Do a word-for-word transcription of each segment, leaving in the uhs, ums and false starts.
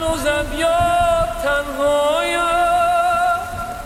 هنوزم یاد تنهایم،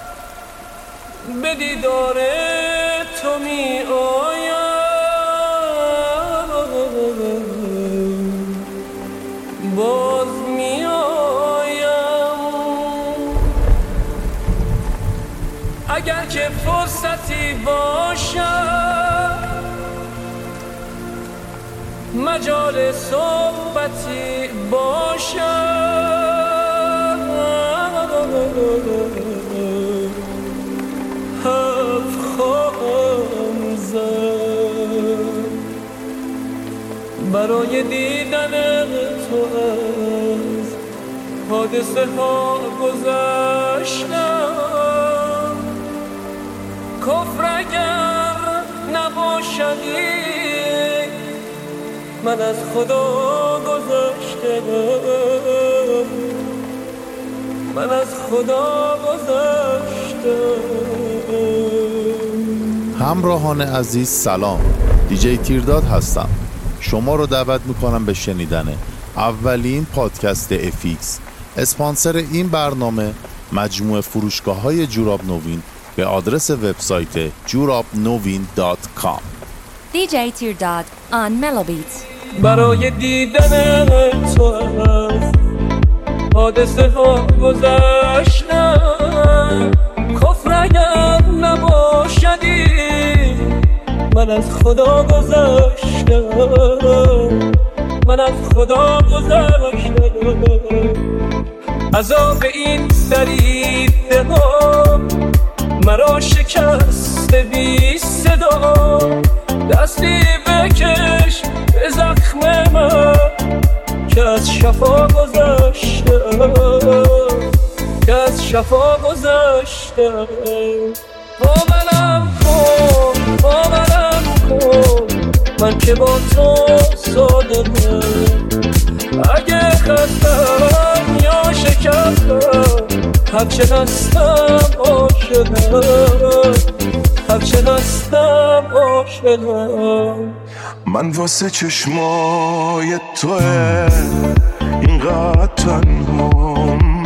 به دیدار تو می آیم، باز می آیم. اگر که فرصتی باشد، مجال صحبتی باشد، حرف خواهم زد برای دیدن تو از حادثه ها گذشتم. کفر اگر نباشدی، من از خدا گذشتم، من از خدا گذشتم. همراهان عزیز سلام، دیجی تیرداد هستم. شما رو دعوت میکنم به شنیدن اولین پادکست افیکس. اسپانسر این برنامه مجموعه فروشگاه های جوراب نوین به آدرس وبسایت جوراب نوین دات کام. دیجی تیرداد آن ملوبیت. برای دیدن تو از حادثه ها گذشتم. کفر اگر نباشدی، من از خدا گذشتم، من از خدا گذشتم. عذاب این دریده ها مرا شکست بی صدا. دستی بکش به زخم من که از شفا گذشتم، که از شفا گذشتم. باورم کن، باورم کن، من که با تو صادقم. اگه خستم یا شکستم، هرچه هستم عاشقم، هرچه هستم عاشقم. من واسه چشمای توه اینقدر تنهام،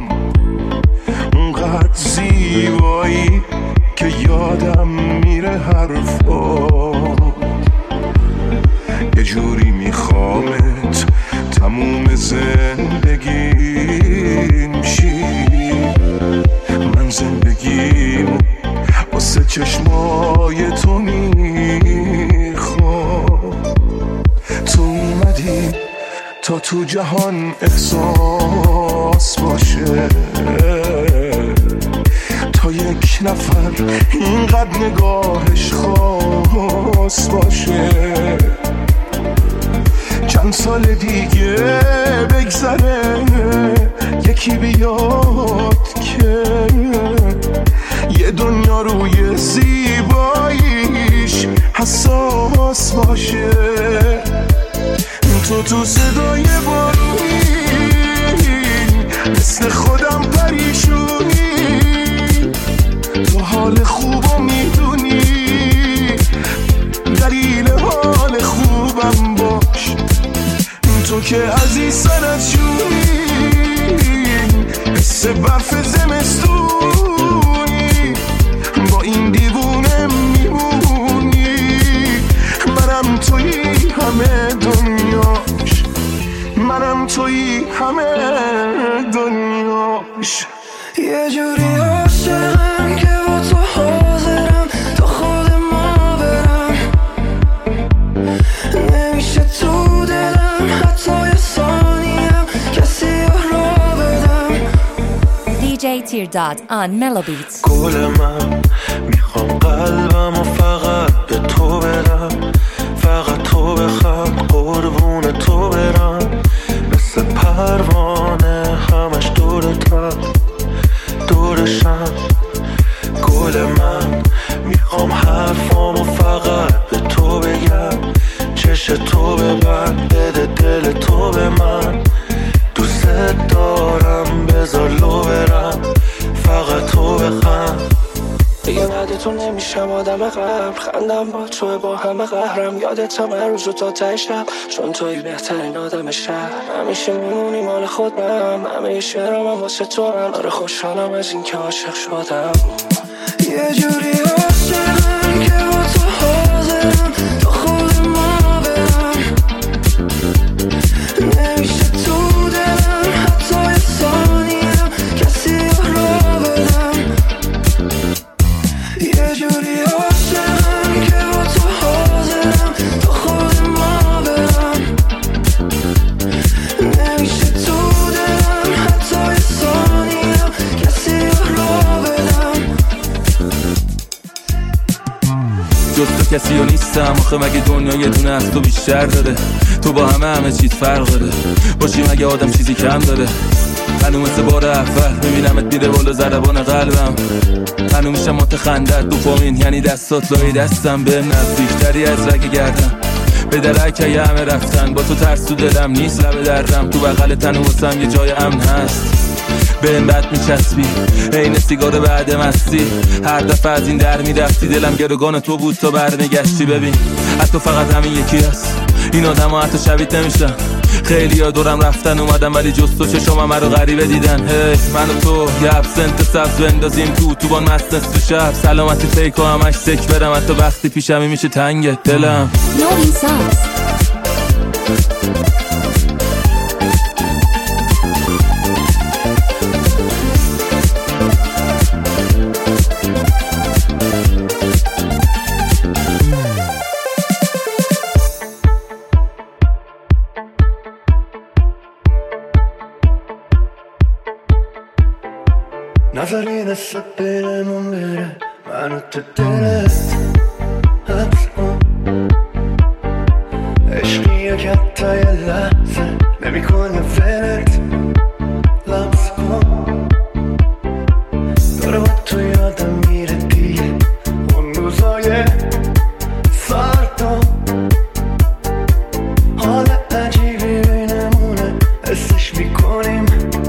اونقدر زیبایی که یادم میره حرفا. یه جوری میخوامت تموم زندگیم شی. من زندگیم واسه چشمای تو میخوام. تو اومدی تا تو جهان احساس باشه، تا یک نفر اینقدر نگاهش خاص باشه. چند سال دیگه بگذره، یکی بیاد که یه دنیا روی زیباییش حساس باشه. تو تو صدای بارونی مثل خودم پریشونی، تو حال خوبم میدونی، دلیل حال خوبم باش. تو که عزیز سرت جونی، حس برف زمستونی، با این دیوونه میمونی. منم توی همه دنیاش، منم توی همه دنیاش. یه جوری عاشقم که با تو حاضرم تا خود ما برم. نمیشه تو دلم حتی یه ثانیم کسی را بدم. دیجی تیرداد آن ملوبیت. گل من میخوام قلبم و فقط به تو برم، فقط تو بخواد قربون تو برم. مثل پروانه همش دورتم، دورشم. گل من میخوام حرفامو فقط به تو بگم، چش تو ببند بده دل تو به من. دوست دارم بذار لو برم، فقط تو بخند. دیگه بعد تو نمیشم شدم آدم قبل، خندم با تو با همه قهرم، یادتم هر روز و تا ته شب، چون توی بهترین آدم شهر. همیشه میمونی مال خودم، همه شعرام هم واسه تو هم. آره خوشحالم از این که عاشق شدم. یه جوری عاشقم که با تو حاضرم تا خود ما برم، نمیشه تو دلم حتی یه ثانیه کسی را بدم. یه جوری عاشقم که با تو حاضرم تا خود ما برم، نمیشه تو دلم حتی یه ثانیه کسی را بدم. جز تو کسی رو نیستم آخه، مگه دنیا یه دونه از تو بیشتر داره؟ تو با همه همه چیز فرق داره، باشی مگه آدم چیزی کم داره؟ هنو مثل بار اول میبینمت میره بالا ضربان قلبم، هنو میشم متخندت دوپامین یعنی دستات لای دستم، به نزدیکتری از رگ گردم به درکه یه همه رفتن، با تو ترس تو دلم نیست لب دردم، تو بغل تن واسم یه جای امن هست، به این بد میچسبی عین سیگار بعد مستی، هر دفعه از این در میرفتی دلم گروگان تو بود تا برمیگشتی. ببین حتی فقط همین یکی هست، این آدم ها حتی شبیه نمیشن، خیلی ها دورم رفتن اومدن ولی جز تو چشم همه رو غریبه دیدن. هی من و تو یه ابسنت سبز بندازیم تو تو بان مست نصف شب، سلامتی فیک و همش سک برم، حتی وقتی پیشمی میشه تنگت دلم. Loading songs. نظری دست بینمون بره منو تو دلت حبس کن، عشقی که حتی یه لحظه نمیکنه ولت لمس کن، داره با تو یادم میره دیگه اون روزای سردم، حال عجیبی بینمونه حسش میکنیم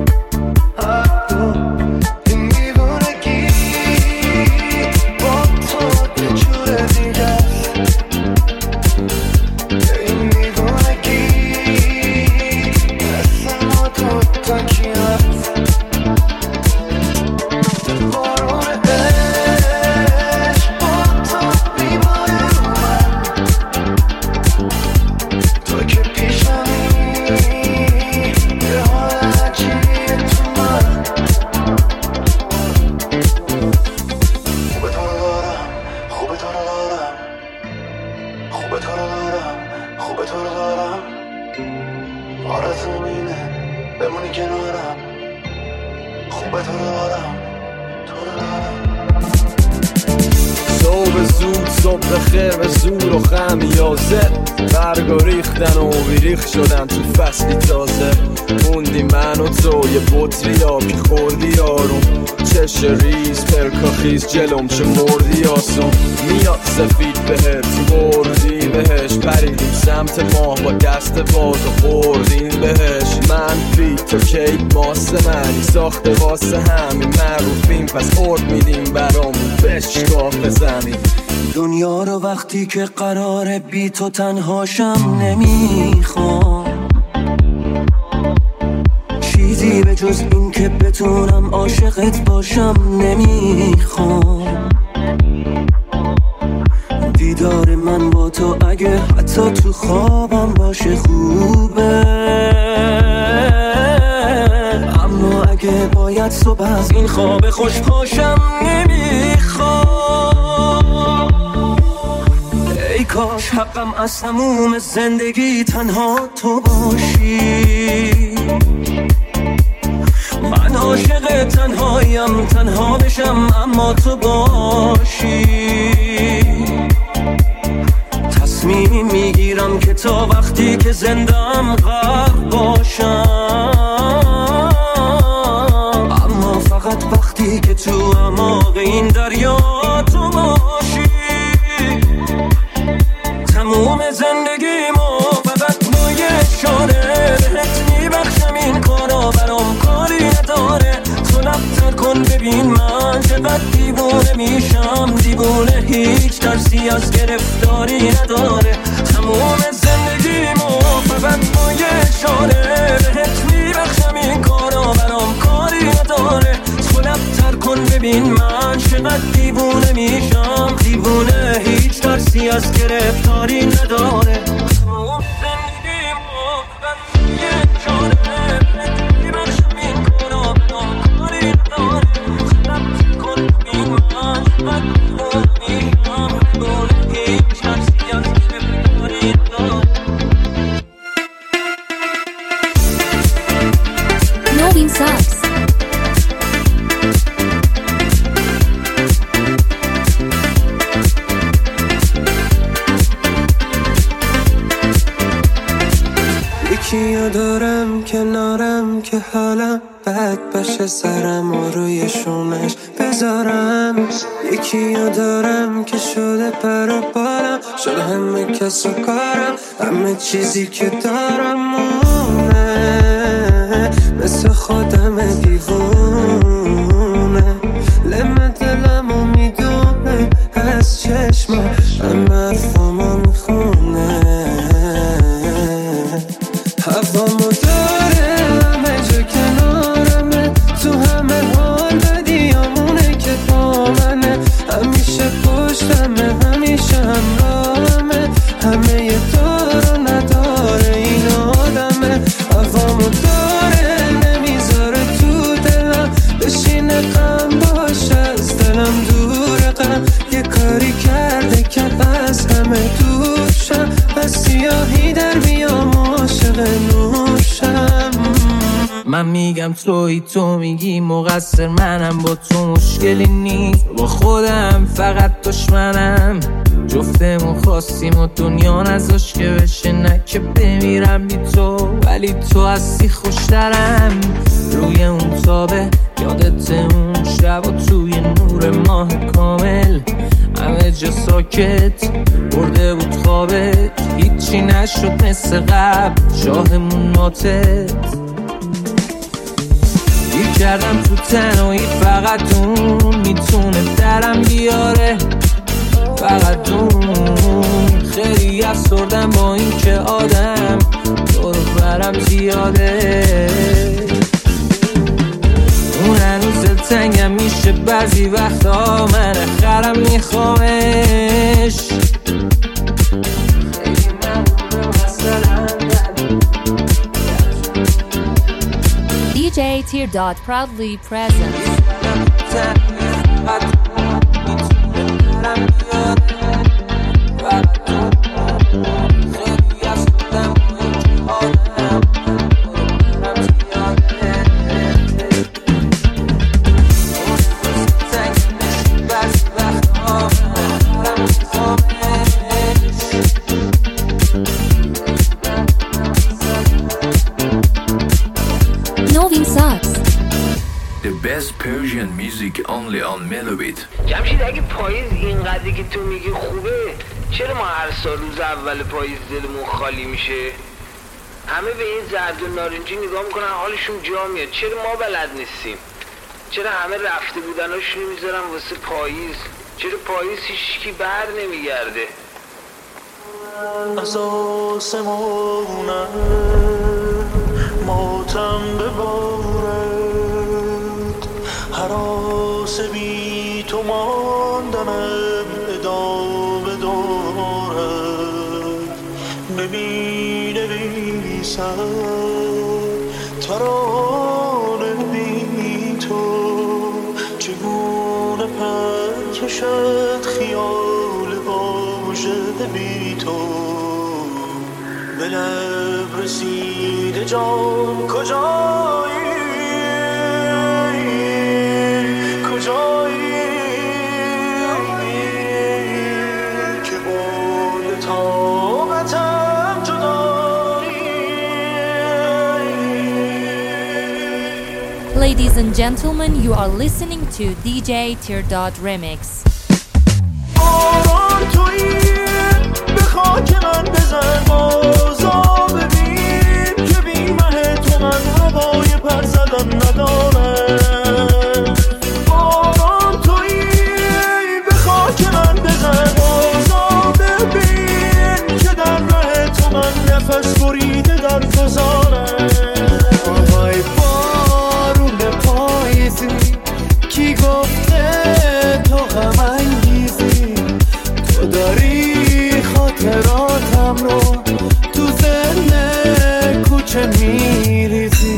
شدن تو فصلی تازه، موندی من و تو یه بطری آبی خوردی آروم، چش ریز پرکاخیز جلوم چه مردی آسون، میاد سفید بهت بردی بهش، پریدیم سمت ماه با دست باز و خوردیم بهش، من بی تو کیک ماسه منی ساخته واسه همین معروفیم، پس ارد میدیم برامون بشکاف زمین. دنیا رو وقتی که قراره بی تو تنهاشم نمیخوام، چیزی به جز این که بتونم عاشقت باشم نمیخوام، دیدار من با تو اگه حتی تو خوابم باشه خوبه، اما اگه باید صبح از این خواب خوش پاشم نمیخوام. ای کاش حقم از تموم زندگی تنها تو باشی، من عاشق تنهایم تنها بشم اما تو باشی، تصمیم میگیرم که تا وقتی که زندم غرق باشم، اما فقط وقتی که تو اعماق این دریا تو باشی، تموم زندگیمو فقط با یه اشاره بهت میبخشم، این کارا برام کاری نداره، تو نبتر کن ببین من چقدر دیوونه میشم، دیوونه هی کاری نداره. تموم زندگیمو فقط با یه اشاره بهت میبخشم، این کارا برام کاری نداره. تو لب‌تر کن ببین من چقدر دیوونه میشم، دیوونه هیچ ترسی از گرفتاری نداره. تموم زندگیمو فقط یه اشاره بهت میبخشم، این کارا برام کاری نداره. تو لب‌تر کن ببین من چقدر دیوونه میشم، دیوونه هیچ ترسی از گرفتاری نداره. Novin Subs. یکیو دارم کنارم که حالم بد بشه، سرم روی شونش بذارم. یکیو دارم که شده پر و بالم، شده همه کس و کارم، همه چیزی که دارم مونه، مثل خودم دیوونه. لمه دلمو میدونه از چشما، همه حرفامو میخونه. هوامو داره همه جا کنارمه، تو همه حال بدیامونه که با منه. همیشه پشتمه، همیشه همراهمه، همه یه دار و نداره این آدمه. هوامو داره نمیذاره تو دلم بشینه، غم باشه از دلم دوره. غم یه کاری کرده که از همه دور شم، از سیاهی در بیام عاشق نوشم. من میگم توی تو میگی مقصر منم، با تو مشکلی نیست، با خودم فقط دشمنم. جفتمون خواستیم و دنیا نذاشت که بشه، نه که بمیرم بی تو، ولی تو هستی خوشترم. روی اون تابه یادت اون شب و توی نور ماه کامل، همه جا ساکت برده بود خوابت، هیچی نشد مثل قبل، شاهمون ماتت. گیر کردم تو تنهایی، فقط اون میتونه درم بیاره، فقط اون. خیلی افسردم با این که آدم دور برم زیاده. اون هنوز دلتنگم میشه بعضی وقتا، من خرم میخوامش. خیلی ممنونم مثلا دی جی Teardot proudly presents Novin Subs. The best Persian music only on Melobit. جمشید اگه پاییز اینقدری که تو میگی خوبه، چرا ما هر سال روز اول پاییز دلمون خالی میشه؟ همه به این زرد و نارنجی نگاه میکنن حالشون جا میاد، چرا ما بلد نیستیم؟ چرا همه رفته بودناشونو میذارن واسه پاییز؟ چرا پاییز هیچکی بر نمیگرده؟ از آسمونه ماتم ببارد، هراس بی تو ماندنم ادامه دارد. نمی نویسم ترانه بی تو، چگونه پر کشد خیال واژه بی تو. به لب رسیده جان کجایی، کجایی که بال طاقتم جدایی. Ladies and gentlemen, you are listening to دی جی Teardot Remix. آرام تویی به خاک من بزن، بازا ببین که بی مه تو من هوای پر زدن ندارم. آرام تویی به خاک من بزن، بازا ببین نفس بریده در خزانه. آهای بارون پاییزی کی گفته تو غم انگیزی، تو داری خاطراتم رو تو ذهن کوچه میریزی.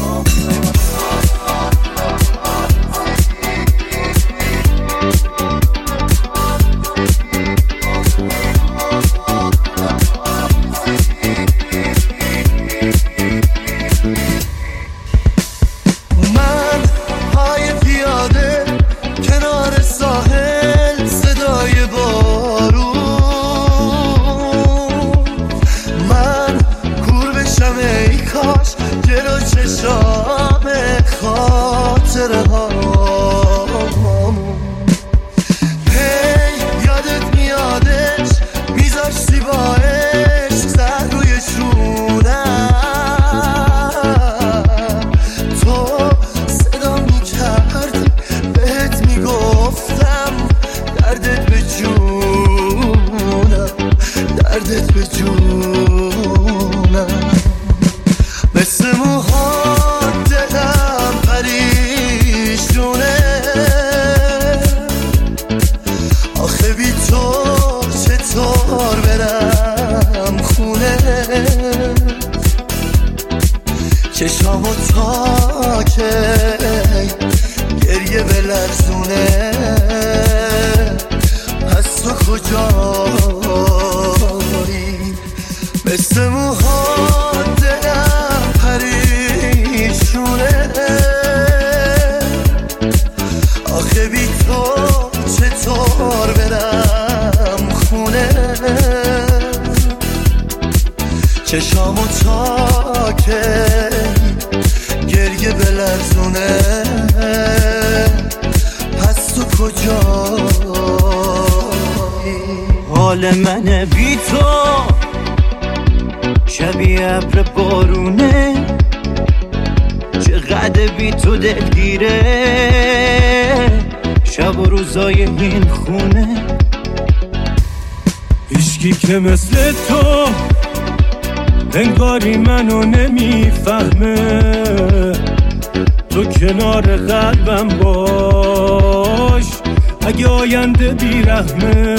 چشامو تا که گریه به لرزونه، پس تو کجایی؟ مثل موها دلم پریشونه، آخه بی تو چطور برم خونه؟ چشامو تا که گریه به لرزونه، پس تو کجایی؟ حال من بی تو شبیه ابر بارونه، چقدر بی تو دلگیره شب و روزای این خونه. هیچکی که مثل تو انگاری منو نمیفهمه، تو کنار قلبم باش اگه آینده بیرحمه،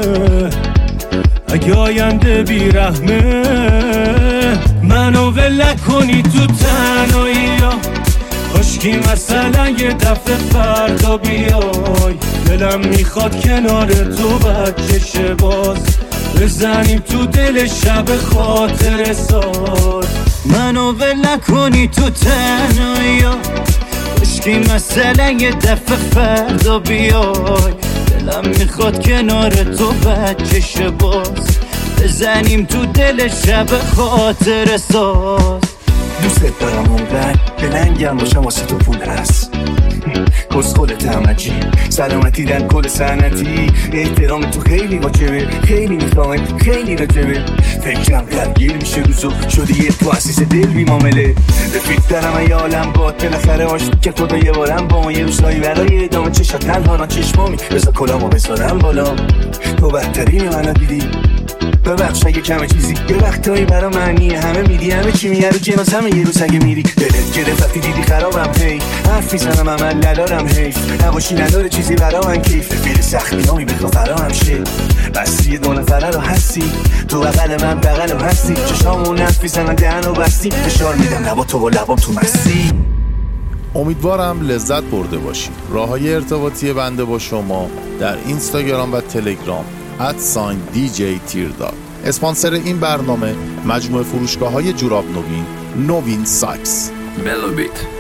اگه آینده بیرحمه. منو ول نکنی تو تنهایی ها، کاشکی مثلا یه دفعه فردا بیای، دلم میخواد کنار تو بچشه باز بزنیم تو دل شب خاطر ساز. منو ول نکنی تو تنهایی ها، کاشکی مثلا یه دفعه فردا بیای، دلم میخواد کنار تو بچشه باز بزنیم تو دل شب خاطر ساز. دوست دارم اونقدر که لنگم باشم واسه تو پول هست، کس خودت همچی سلامتی در کل سنتی، احترام تو خیلی واجبه، خیلی میخوامت خیلی رجبه، فکرم درگیر میشه روزو شدی یه تو اسیس دل بی معامله. رفیق دارم ای عالم با بالاخره عاشق که خدا یه بارم با ما یه روزایی برای ادامه چشات تنها را چشمامی بذار کلامو بذارم بالا، تو بهترین منو دیدی ببخش اگه کمه چیزی یه وقتایی برا معنیه، همه میدی همه چی میگه رو جنازمه یه روز اگه میری دلت گرفت وقتی دیدی خرابم هی حرف میزنم عمل ندارم حیف نباشی نداره چیزی برا من کیف فیل سختی همی بخوا فرام شه بستی یه دو نفره رو هستی تو بغل من بغل رو هستی چشامون نف میزنن دهن رو بستی فشار میدم لبا تو و لبام تو مستی. امیدوارم لذت برده باشید. راههای ارتباطی بنده با شما در اینستاگرام و تلگرام ات ساین دی جی تیرداد. اسپانسر این برنامه مجموعه فروشگاه های جوراب نوین نوین ساکس. ملوبیت